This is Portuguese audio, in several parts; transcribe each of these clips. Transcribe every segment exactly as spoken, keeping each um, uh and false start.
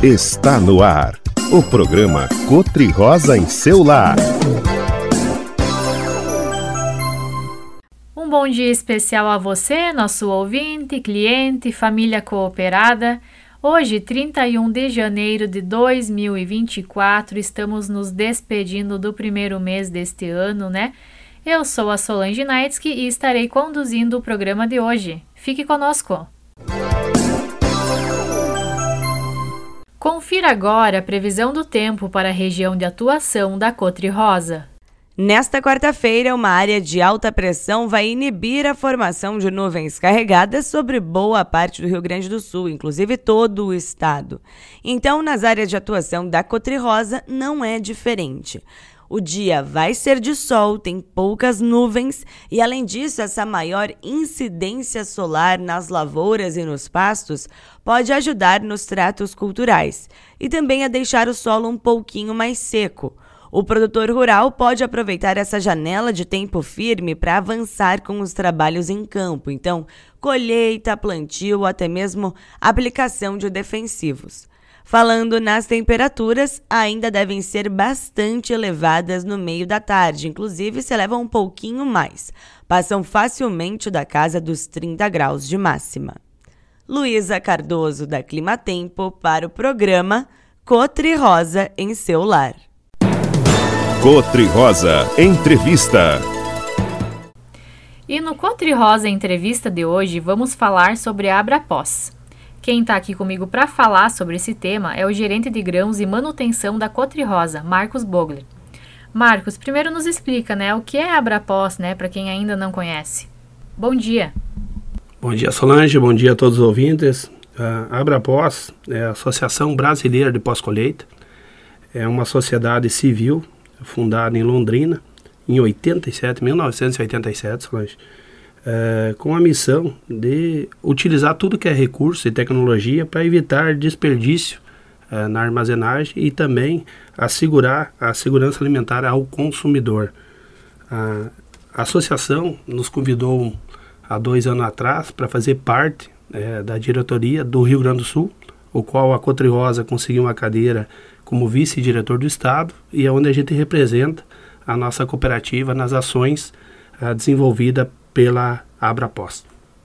Está no ar, o programa Cotri-Rosa em seu lar. Um bom dia especial a você, nosso ouvinte, cliente, família cooperada. Hoje, trinta e um de janeiro de dois mil e vinte e quatro, estamos nos despedindo do primeiro mês deste ano, né? Eu sou a Solange Naitsky e estarei conduzindo o programa de hoje. Fique conosco! Confira agora a previsão do tempo para a região de atuação da Cotri-Rosa. Nesta quarta-feira, uma área de alta pressão vai inibir a formação de nuvens carregadas sobre boa parte do Rio Grande do Sul, inclusive todo o estado. Então, nas áreas de atuação da Cotri-Rosa, não é diferente. O dia vai ser de sol, tem poucas nuvens e, além disso, essa maior incidência solar nas lavouras e nos pastos pode ajudar nos tratos culturais e também a deixar o solo um pouquinho mais seco. O produtor rural pode aproveitar essa janela de tempo firme para avançar com os trabalhos em campo, então colheita, plantio ou até mesmo aplicação de defensivos. Falando nas temperaturas, ainda devem ser bastante elevadas no meio da tarde, inclusive se elevam um pouquinho mais. Passam facilmente da casa dos trinta graus de máxima. Luísa Cardoso, da Climatempo, para o programa Cotri-Rosa em seu lar. Cotri-Rosa Entrevista. E no Cotri-Rosa Entrevista de hoje, vamos falar sobre a Abrapós. Quem está aqui comigo para falar sobre esse tema é o gerente de grãos e manutenção da Cotri-Rosa, Marcos Bogler. Marcos, primeiro nos explica, né, o que é a Abrapós, né, para quem ainda não conhece. Bom dia. Bom dia, Solange, bom dia a todos os ouvintes. A Abrapós é a Associação Brasileira de Pós-Colheita, é uma sociedade civil fundada em Londrina em oitenta e sete, mil novecentos e oitenta e sete, Solange. É, com a missão de utilizar tudo que é recurso e tecnologia para evitar desperdício é, na armazenagem e também assegurar a segurança alimentar ao consumidor. A, a associação nos convidou há dois anos atrás para fazer parte é, da diretoria do Rio Grande do Sul, o qual a Cotri-Rosa conseguiu uma cadeira como vice-diretor do estado e é onde a gente representa a nossa cooperativa nas ações é, desenvolvidas pela Abrapós.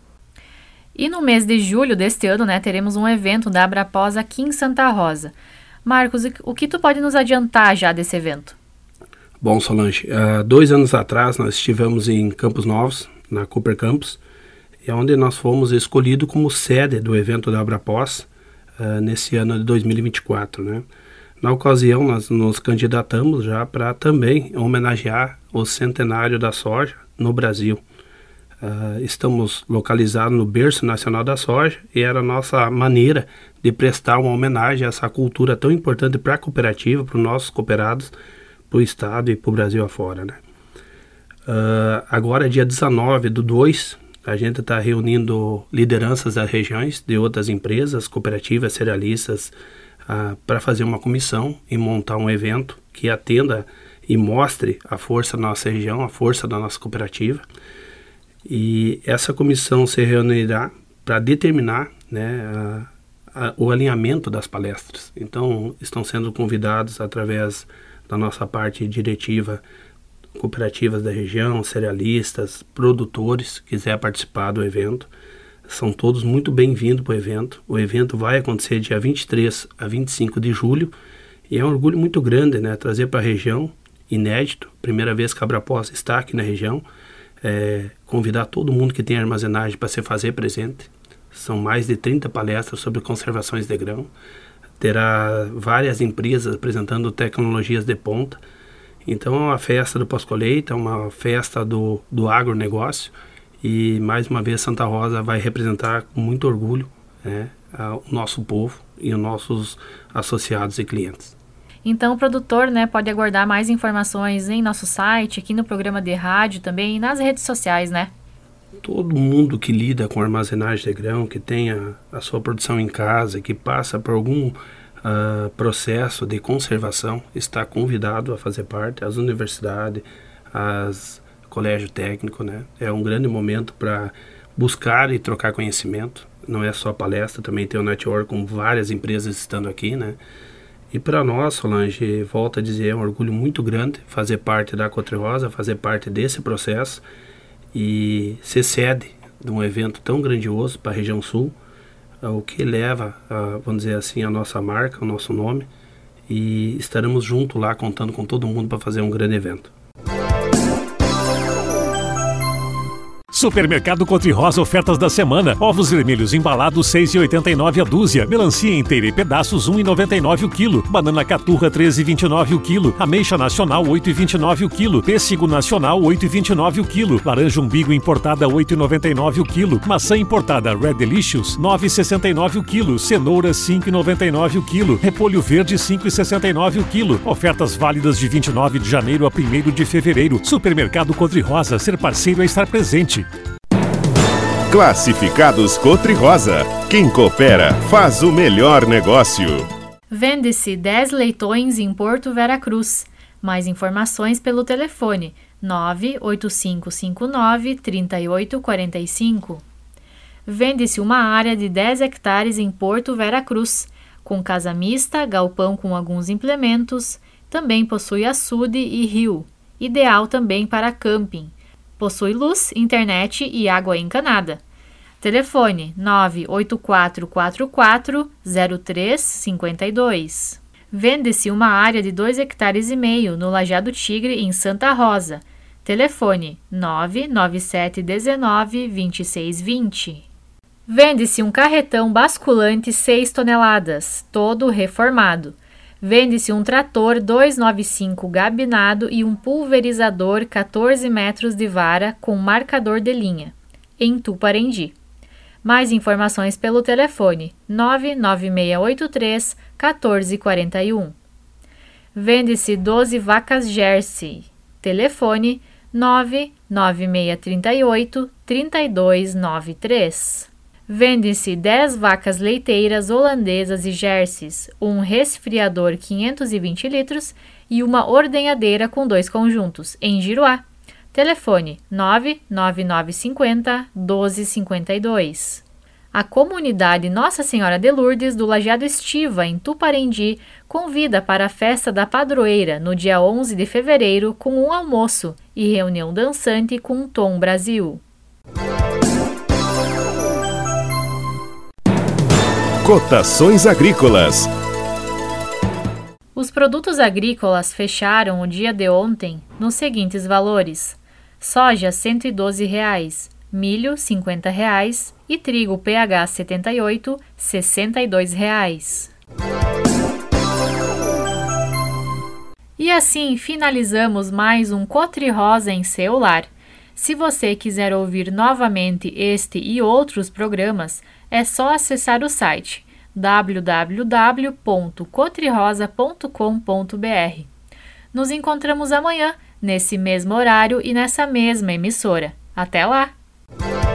E no mês de julho deste ano, né, teremos um evento da Abrapós aqui em Santa Rosa. Marcos, o que tu pode nos adiantar já desse evento? Bom, Solange, há dois anos atrás nós estivemos em Campos Novos, na Cooper Campus, e é onde nós fomos escolhidos como sede do evento da Abrapós uh, nesse ano de dois mil e vinte e quatro, né? Na ocasião, nós nos candidatamos já para também homenagear o centenário da soja no Brasil. Uh, estamos localizados no berço nacional da soja e era a nossa maneira de prestar uma homenagem a essa cultura tão importante para a cooperativa, para os nossos cooperados, para o estado e para o Brasil afora, né? Uh, agora, dia dezenove do dois, a gente está reunindo lideranças das regiões de outras empresas, cooperativas, cerealistas, uh, para fazer uma comissão e montar um evento que atenda e mostre a força da nossa região, a força da nossa cooperativa. E essa comissão se reunirá para determinar, né, a, a, o alinhamento das palestras. Então, estão sendo convidados através da nossa parte diretiva, cooperativas da região, cerealistas, produtores, que quiser participar do evento. São todos muito bem-vindos para o evento. O evento vai acontecer dia vinte e três a vinte e cinco de julho e é um orgulho muito grande, né, trazer para a região, inédito, primeira vez que a Abrapós está aqui na região, é, convidar todo mundo que tem armazenagem para se fazer presente. São mais de trinta palestras sobre conservações de grão, terá várias empresas apresentando tecnologias de ponta. Então é uma festa do pós-colheita, uma festa do, do agronegócio e mais uma vez Santa Rosa vai representar com muito orgulho, né, o nosso povo e os nossos associados e clientes. Então o produtor, né, pode aguardar mais informações em nosso site, aqui no programa de rádio também e nas redes sociais, né? Todo mundo que lida com armazenagem de grão, que tenha a sua produção em casa, que passa por algum uh, processo de conservação, está convidado a fazer parte, as universidades, as colégio técnico, né? É um grande momento para buscar e trocar conhecimento. não é só palestra, também tem o network com várias empresas estando aqui, né? E para nós, Solange, volto a dizer, é um orgulho muito grande fazer parte da Cotri-Rosa, fazer parte desse processo e ser sede de um evento tão grandioso para a região sul, o que leva, a, vamos dizer assim, a nossa marca, o nosso nome, e estaremos juntos lá contando com todo mundo para fazer um grande evento. Supermercado Cotri-Rosa, ofertas da semana. Ovos vermelhos embalados seis reais e oitenta e nove centavos a dúzia. Melancia inteira e pedaços um real e noventa e nove centavos o quilo. Banana caturra treze reais e vinte e nove centavos o quilo. Ameixa nacional oito reais e vinte e nove centavos o quilo. Pêssego nacional oito reais e vinte e nove centavos o quilo. Laranja umbigo importada oito reais e noventa e nove centavos o quilo. Maçã importada Red Delicious nove reais e sessenta e nove centavos o quilo. Cenoura cinco reais e noventa e nove centavos o quilo. Repolho verde cinco reais e sessenta e nove centavos o quilo. Ofertas válidas de vinte e nove de janeiro a primeiro de fevereiro. Supermercado Cotri-Rosa, ser parceiro é estar presente. Classificados Cotri-Rosa. Quem coopera faz o melhor negócio. Vende-se dez leitões em Porto Vera Cruz. Mais informações pelo telefone nove oito cinco cinco nove, três oito quatro cinco. Vende-se uma área de dez hectares em Porto Vera Cruz, com casa mista, galpão com alguns implementos. Também possui açude e rio, ideal também para camping. Possui luz, internet e água encanada. Telefone nove oito quatro quatro quatro, zero três cinco dois. Vende-se uma área de dois hectares e meio no Lajeado Tigre, em Santa Rosa. Telefone nove nove sete um nove, dois seis dois zero. Vende-se um carretão basculante seis toneladas, todo reformado. Vende-se um trator duzentos e noventa e cinco gabinado e um pulverizador quatorze metros de vara com marcador de linha, em Tuparendi. Mais informações pelo telefone nove nove seis oito três, um quatro quatro um. Vende-se doze vacas Jersey. Telefone nove nove seis três oito, três dois nove três. Vende-se dez vacas leiteiras holandesas e jerseys, um resfriador quinhentos e vinte litros e uma ordenhadeira com dois conjuntos, em Giruá. Telefone nove nove nove cinco zero, doze cinquenta e dois. A comunidade Nossa Senhora de Lourdes do Lajeado Estiva, em Tuparendi, convida para a festa da padroeira no dia onze de fevereiro com um almoço e reunião dançante com Tom Brasil. Cotações agrícolas. Os produtos agrícolas fecharam o dia de ontem nos seguintes valores: soja cento e doze reais, milho cinquenta reais e trigo P H setenta e oito, sessenta e dois reais. E assim finalizamos mais um Cotri-Rosa em seu lar. Se você quiser ouvir novamente este e outros programas, é só acessar o site w w w ponto cotrirosa ponto com ponto b r. Nos encontramos amanhã, nesse mesmo horário e nessa mesma emissora. Até lá!